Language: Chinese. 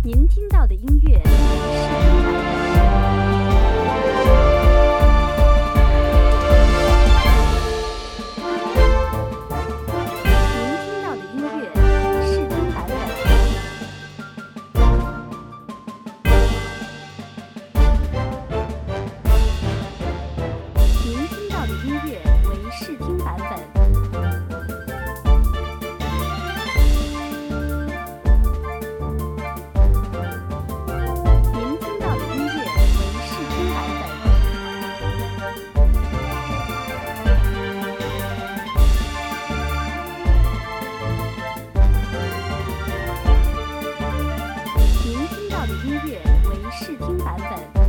您听到的音乐是听版您听到的音乐为试听版本。您听到的音乐为试听版本。您听到的音乐为试听版本。